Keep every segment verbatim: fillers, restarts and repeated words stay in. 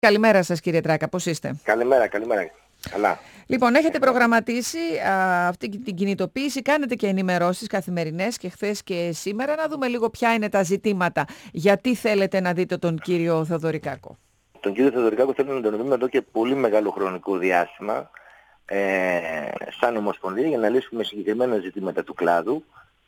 Καλημέρα σας κύριε Τράκα, πώς είστε? Καλημέρα, καλημέρα. Καλά. Λοιπόν, έχετε προγραμματίσει α, αυτή την κινητοποίηση, κάνετε και ενημερώσεις καθημερινές και χθες και σήμερα. Να δούμε λίγο ποια είναι τα ζητήματα. Γιατί θέλετε να δείτε τον κύριο Θεοδωρικάκο? Τον κύριο Θεοδωρικάκο θέλουμε να τον δούμε εδώ και πολύ μεγάλο χρονικό διάστημα ε, σαν Ομοσπονδία για να λύσουμε συγκεκριμένα ζητήματα του κλάδου.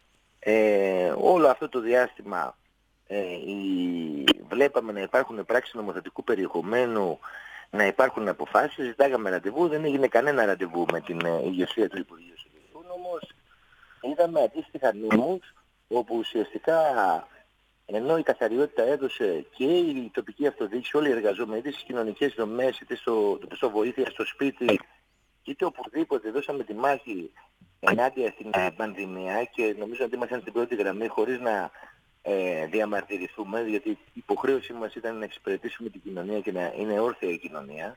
Ε, όλο αυτό το διάστημα ε, η, βλέπαμε να υπάρχουν πράξεις νομοθετικού περιεχομένου, να υπάρχουν αποφάσεις, ζητάγαμε ραντεβού, δεν έγινε κανένα ραντεβού με την ε, ηγεσία του Υπουργείου Συντηρητικών, όμως είδαμε αντίστοιχα νόμους όπου ουσιαστικά ενώ η καθαριότητα έδωσε και η τοπική αυτοδιοίκηση, όλοι οι εργαζόμενοι, είτε στις κοινωνικές δομές, είτε στο, στο βοήθεια στο σπίτι, είτε οπουδήποτε δώσαμε τη μάχη ενάντια στην πανδημία και νομίζω ότι ήμασταν στην πρώτη γραμμή χωρίς να ε, διαμαρτυρηθούμε, γιατί η υποχρέωσή μας ήταν να εξυπηρετήσουμε την κοινωνία και να είναι όρθια η κοινωνία.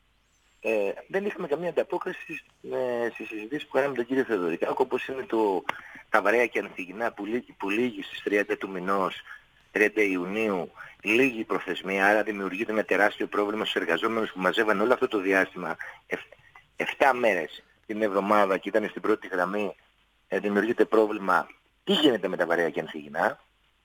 Ε, δεν είχαμε καμία ανταπόκριση ε, στις συζητήσεις που κάναμε με τον κύριο Θεοδωρικάκο, όπως είναι το, τα βαρέα και ανθυγινά που λύγει, που λύγει στις τριάντα του μηνός, τριάντα Ιουνίου, λίγη προθεσμία, άρα δημιουργείται ένα τεράστιο πρόβλημα στους εργαζόμενους που μαζεύαν όλο αυτό το διάστημα, εφτά μέρες την εβδομάδα και ήταν στην πρώτη γραμμή, ε, δημιουργείται πρόβλημα. Τι γίνεται με τα βαρέα και ανθυγινά?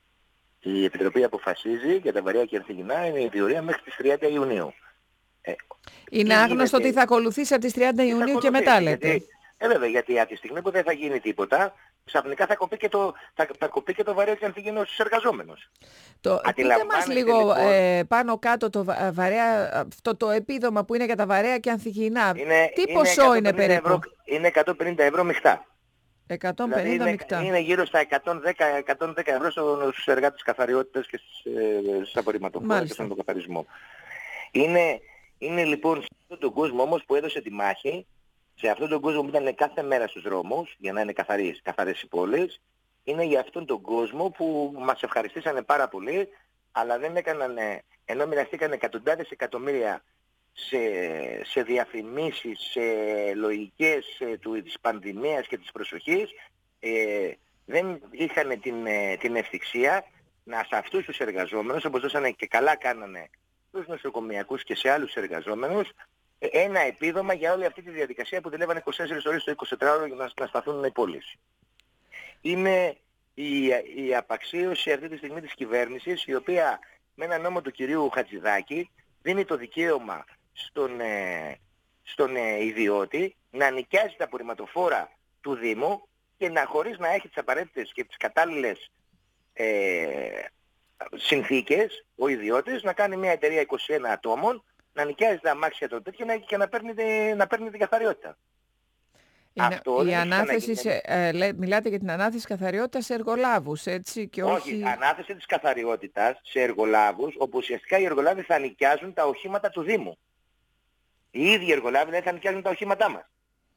Η Επιτροπή αποφασίζει για τα βαρέα και ανθυγινά, είναι η διορία μέχρι τις τριάντα Ιουνίου. Ε, είναι άγνωστο ότι θα ακολουθήσει από τις τριάντα Ιουνίου και μετά λέτε. Γιατί, ε, βέβαια, γιατί από τη στιγμή που δεν θα γίνει τίποτα, ξαφνικά θα κοπεί και το, θα, θα κοπεί και το βαρέο και ανθυγινό στους εργαζόμενους. Το, πείτε μας λίγο λοιπόν, ε, πάνω κάτω το βαρέα, αυτό το επίδομα που είναι για τα βαρέα και ανθυγινά. Είναι, τι ποσό είναι περίπου? Ευρώ, είναι εκατόν πενήντα ευρώ μειχτά. εκατόν πενήντα δηλαδή μεικτά. Είναι, είναι γύρω στα εκατόν δέκα ευρώ στους εργάτες καθαριότητας και στις, ε, στις απορριμματοφόρες και στον καθαρισμό. Είναι, είναι λοιπόν σε αυτόν τον κόσμο όμως που έδωσε τη μάχη, σε αυτόν τον κόσμο που ήταν κάθε μέρα στους δρόμους για να είναι καθαρές, καθαρές οι πόλεις, είναι για αυτόν τον κόσμο που μας ευχαριστήσανε πάρα πολύ, αλλά δεν έκαναν, ενώ μοιραστήκαν εκατοντάδες εκατομμύρια σε, σε διαφημίσεις, σε λογικές ε, του, της πανδημίας και της προσοχής, ε, δεν είχαν την, ε, την ευθυξία να σε αυτούς τους εργαζόμενους, όπως δώσανε και καλά κάνανε στους νοσοκομιακούς και σε άλλους εργαζόμενους, ε, ένα επίδομα για όλη αυτή τη διαδικασία που δουλεύανε είκοσι τέσσερις ώρες το εικοσιτετράωρο για να, να σταθούν οι πόλεις. Είναι η, η απαξίωση αυτή τη στιγμή της κυβέρνησης, η οποία με ένα νόμο του κυρίου Χατζηδάκη δίνει το δικαίωμα στον, ε, στον ε, ιδιώτη να νοικιάζει τα απορριμματοφόρα του Δήμου και να, χωρίς να έχει τις απαραίτητες και τις κατάλληλες ε, συνθήκες, ο ιδιώτης να κάνει μια εταιρεία είκοσι ένα ατόμων, να νοικιάζει τα αμάξια των τέτοιων και να παίρνει, να παίρνει την καθαριότητα. Είναι, αυτό η ανάθεση, σε, ε, λέ, μιλάτε για την ανάθεση καθαριότητας σε εργολάβους, έτσι, και όχι... Όχι, ανάθεση της καθαριότητας σε εργολάβους, όπου ουσιαστικά οι εργολάβοι θα νοικιάζουν τα οχήματα του Δήμου. Οι ίδιοι εργολάβοι δεν θα νοικιάζουν τα οχήματά μας.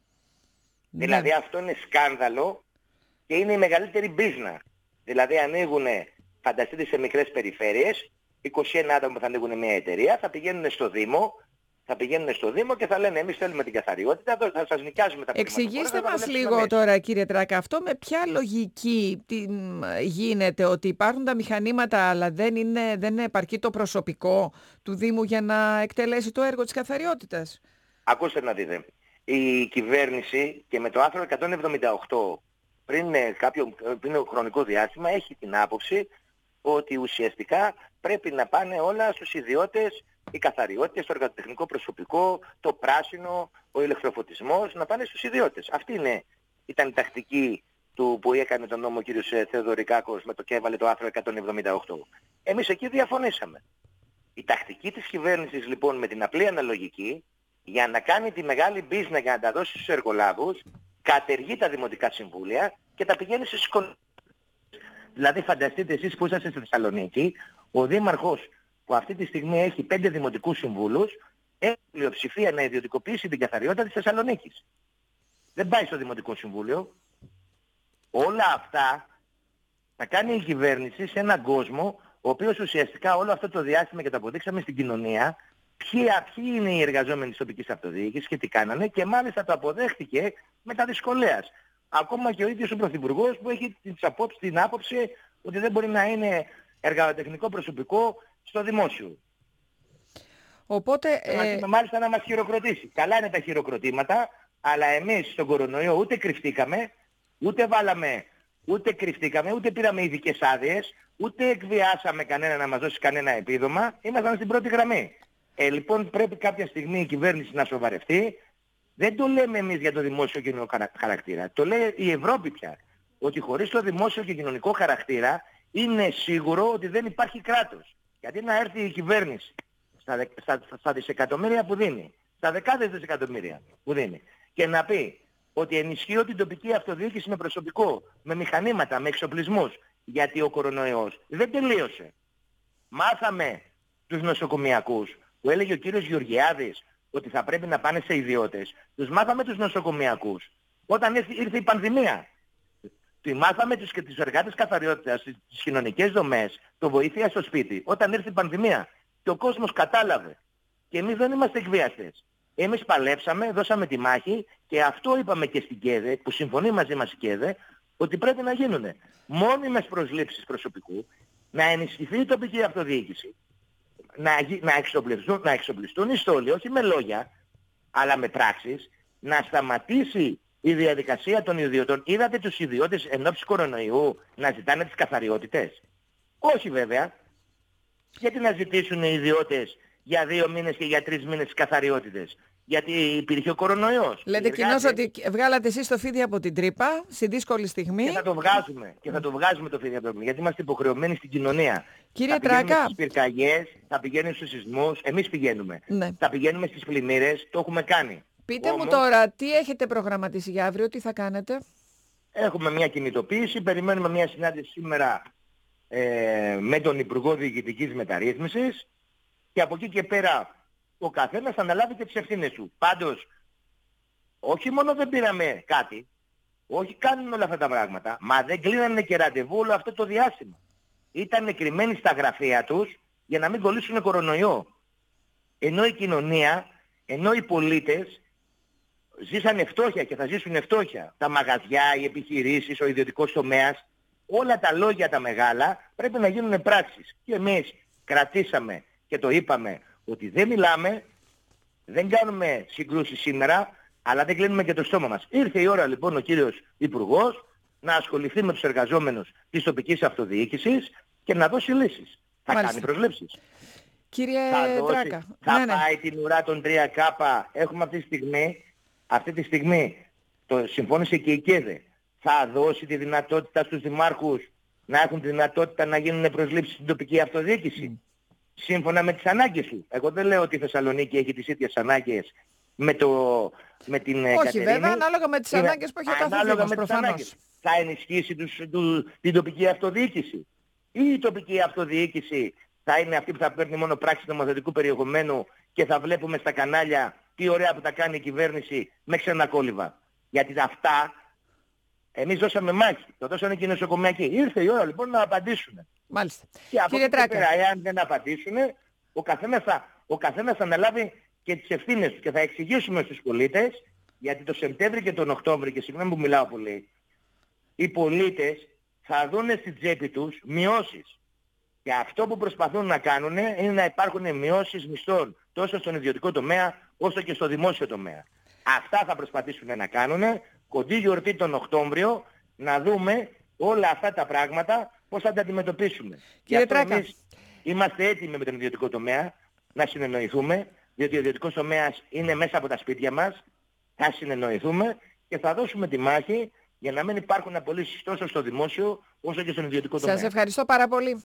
Ναι. Δηλαδή αυτό είναι σκάνδαλο και είναι η μεγαλύτερη μπίζνα. Δηλαδή ανοίγουν, φανταστείτε, σε μικρές περιφέρειες, είκοσι ένα άτομα που θα ανοίγουν μια εταιρεία, θα πηγαίνουν στο Δήμο, θα πηγαίνουν στο Δήμο και θα λένε εμείς θέλουμε την καθαριότητα, θα σας νοικιάζουμε τα πράγματα. Εξηγήστε μας λίγο μέσα. Τώρα κύριε Τράκα, αυτό με ποια λογική την γίνεται, ότι υπάρχουν τα μηχανήματα αλλά δεν είναι, δεν είναι επαρκή το προσωπικό του Δήμου για να εκτελέσει το έργο της καθαριότητας? Ακούστε να δείτε. Η κυβέρνηση και με το άρθρο εκατόν εβδομήντα οκτώ πριν, κάποιο, πριν χρονικό διάστημα έχει την άποψη ότι ουσιαστικά πρέπει να πάνε όλα στους ιδιώτες, οι καθαριότητες, το εργατοτεχνικό προσωπικό, το πράσινο, ο ηλεκτροφωτισμός, να πάνε στους ιδιώτες. Αυτή είναι, ήταν η τακτική του που έκανε τον νόμο ο κ. Θεοδωρικάκος με το και έβαλε το άρθρο εκατόν εβδομήντα οκτώ. Εμείς εκεί διαφωνήσαμε. Η τακτική της κυβέρνησης λοιπόν με την απλή αναλογική, για να κάνει τη μεγάλη μπίζνα για να τα δώσει στους εργολάβους, κατεργεί τα δημοτικά συμβούλια και τα πηγαίνει στις οικονομίες. Δηλαδή φανταστείτε εσείς που είσαστε στη Θεσσαλονίκη, ο δήμαρχος που αυτή τη στιγμή έχει πέντε δημοτικούς συμβούλους, έχει πλειοψηφία να ιδιωτικοποιήσει την καθαριότητα της Θεσσαλονίκης. Δεν πάει στο Δημοτικό Συμβούλιο. Όλα αυτά θα κάνει η κυβέρνηση σε έναν κόσμο, ο οποίος ουσιαστικά όλο αυτό το διάστημα, και το αποδείξαμε στην κοινωνία, ποιοι, ποιοι είναι οι εργαζόμενοι της τοπικής αυτοδιοίκησης και τι κάνανε, και μάλιστα το αποδέχτηκε με τα δυσκολίας. Ακόμα και ο ίδιος ο Πρωθυπουργός που έχει την άποψη ότι δεν μπορεί να είναι εργατοτεχνικό προσωπικό στο δημόσιο. Οπότε... Και μας είπε μάλιστα να μας χειροκροτήσει. Καλά είναι τα χειροκροτήματα, αλλά εμείς στον κορονοϊό ούτε κρυφτήκαμε, ούτε βάλαμε, ούτε κρυφτήκαμε, ούτε πήραμε ειδικές άδειες, ούτε εκβιάσαμε κανένα να μας δώσει κανένα επίδομα. Ήμασταν στην πρώτη γραμμή. Ε, λοιπόν, πρέπει κάποια στιγμή η κυβέρνηση να σοβαρευτεί. Δεν το λέμε εμείς για το δημόσιο κοινωνικό χαρακτήρα. Το λέει η Ευρώπη πια. Ότι χωρίς το δημόσιο και κοινωνικό χαρακτήρα είναι σίγουρο ότι δεν υπάρχει κράτος. Γιατί να έρθει η κυβέρνηση στα, δε, στα, στα δισεκατομμύρια που δίνει, στα δεκάδες δισεκατομμύρια που δίνει, και να πει ότι ενισχύω την τοπική αυτοδιοίκηση με προσωπικό, με μηχανήματα, με εξοπλισμούς, γιατί ο κορονοϊός δεν τελείωσε. Μάθαμε τους νοσοκομιακούς, που έλεγε ο κύριος Γεωργιάδης ότι θα πρέπει να πάνε σε ιδιώτες. Τους μάθαμε τους νοσοκομιακούς όταν ήρθε, ήρθε η πανδημία. Τους μάθαμε τους, και τους εργάτες καθαριότητας, τις κοινωνικές δομές, το βοήθεια στο σπίτι, όταν ήρθε η πανδημία. Και ο κόσμος κατάλαβε. Και εμείς δεν είμαστε εκβίαστες. Εμείς παλέψαμε, δώσαμε τη μάχη και αυτό είπαμε και στην ΚΕΔΕ, που συμφωνεί μαζί μας η ΚΕΔΕ, ότι πρέπει να γίνουν μόνιμες προσλήψεις προσωπικού, να ενισχυθεί η τοπική αυτοδιοίκηση, να, να, εξοπλιστούν, να εξοπλιστούν οι στόλοι, όχι με λόγια, αλλά με πράξεις, να σταματήσει η διαδικασία των ιδιωτών. Είδατε τους ιδιώτες εν ώψη κορονοϊού να ζητάνε τις καθαριότητες? Όχι βέβαια. Γιατί να ζητήσουν οι ιδιώτες για δύο μήνες και για τρεις μήνες τις καθαριότητες? Γιατί υπήρχε ο κορονοϊός. Λέτε κοινώς ότι βγάλατε εσείς το φίδι από την τρύπα, στη δύσκολη στιγμή. Και θα το βγάζουμε. Και θα το βγάζουμε το φίδι από την τρύπα. Γιατί είμαστε υποχρεωμένοι στην κοινωνία. Κύριε θα Τράκα. πηγαίνουμε στις πυρκαγιές, θα πηγαίνουμε στους σεισμούς. Εμείς πηγαίνουμε. Ναι. Θα πηγαίνουμε στις πλημμύρες. Το έχουμε κάνει. Πείτε Όμως, μου τώρα, τι έχετε προγραμματίσει για αύριο, τι θα κάνετε? Έχουμε μια κινητοποίηση. Περιμένουμε μια συνάντηση σήμερα ε, με τον Υπουργό Διοικητικής Μεταρρύθμισης. Και από εκεί και πέρα ο καθένας θα αναλάβει και τις ευθύνες του. Πάντως, όχι μόνο δεν πήραμε κάτι, όχι κάνουν όλα αυτά τα πράγματα, μα δεν κλείνανε και ραντεβού όλο αυτό το διάστημα. Ήταν κρυμμένοι στα γραφεία τους για να μην κολλήσουν κορονοϊό. Ενώ η κοινωνία, ενώ οι πολίτες ζήσανε φτώχεια και θα ζήσουν φτώχεια. Τα μαγαζιά, οι επιχειρήσεις, ο ιδιωτικός τομέας, όλα τα λόγια τα μεγάλα πρέπει να γίνουν πράξεις. Και εμείς κρατήσαμε και το είπαμε ότι δεν μιλάμε, δεν κάνουμε συγκρούσεις σήμερα, αλλά δεν κλείνουμε και το στόμα μας. Ήρθε η ώρα λοιπόν ο κύριος Υπουργός να ασχοληθεί με τους εργαζόμενους της τοπικής αυτοδιοίκησης και να δώσει λύσεις. Θα Μάλιστα. κάνει προσλήψεις. Κύριε Θα, δώσει, Τράκα. θα ναι, ναι. πάει την ουρά των τρία κάπα. Έχουμε αυτή τη στιγμή, αυτή τη στιγμή, το συμφώνησε και η ΚΕΔΕ, θα δώσει τη δυνατότητα στους δημάρχους να έχουν τη δυνατότητα να γίνουν προσλήψεις στην τοπική αυτοδιοίκηση. Mm. Σύμφωνα με τις ανάγκες του. Εγώ δεν λέω ότι η Θεσσαλονίκη έχει τις ίδιες ανάγκες με, το, με την Όχι Κατερίνη. Βέβαια, ανάλογα με τις Είναι, ανάγκες που έχει ο κάθε ανάλογα Δήμος, με τις προφανώς. ανάγκες. Θα ενισχύσει τους, του, την τοπική αυτοδιοίκηση. Ή η τοπική αυτοδιοίκηση θα είναι αυτή που θα παίρνει μόνο πράξεις νομοθετικού περιεχομένου και θα βλέπουμε στα κανάλια τι ωραία που τα κάνει η κυβέρνηση με ξενακόλυβα. Γιατί αυτά εμείς δώσαμε μάχη. Το δώσανε και οι νοσοκομιακοί. Ήρθε η ώρα λοιπόν να απαντήσουν. Μάλιστα. Και από Κύριε εκεί και Τράκα. πέρα, εάν δεν απαντήσουν, ο καθένας θα, ο καθένας θα αναλάβει και τις ευθύνες του και θα εξηγήσουμε στους πολίτες, γιατί το Σεπτέμβρη και τον Οκτώβρη, και συγγνώμη που μιλάω πολύ, οι πολίτες θα δουν στην τσέπη τους μειώσεις. Και αυτό που προσπαθούν να κάνουν είναι να υπάρχουν μειώσεις μισθών τόσο στον ιδιωτικό τομέα όσο και στο δημόσιο τομέα. Αυτά θα προσπαθήσουν να κάνουν, κοντή γιορτή τον Οκτώβριο, να δούμε όλα αυτά τα πράγματα πώς θα τα αντιμετωπίσουμε. Κύριε Γι' αυτό Τράκα. εμείς είμαστε έτοιμοι με τον ιδιωτικό τομέα να συνεννοηθούμε, διότι ο ιδιωτικός τομέας είναι μέσα από τα σπίτια μας, θα συνεννοηθούμε και θα δώσουμε τη μάχη για να μην υπάρχουν απολύσεις τόσο στο δημόσιο όσο και στον ιδιωτικό τομέα. Σας ευχαριστώ πάρα πολύ.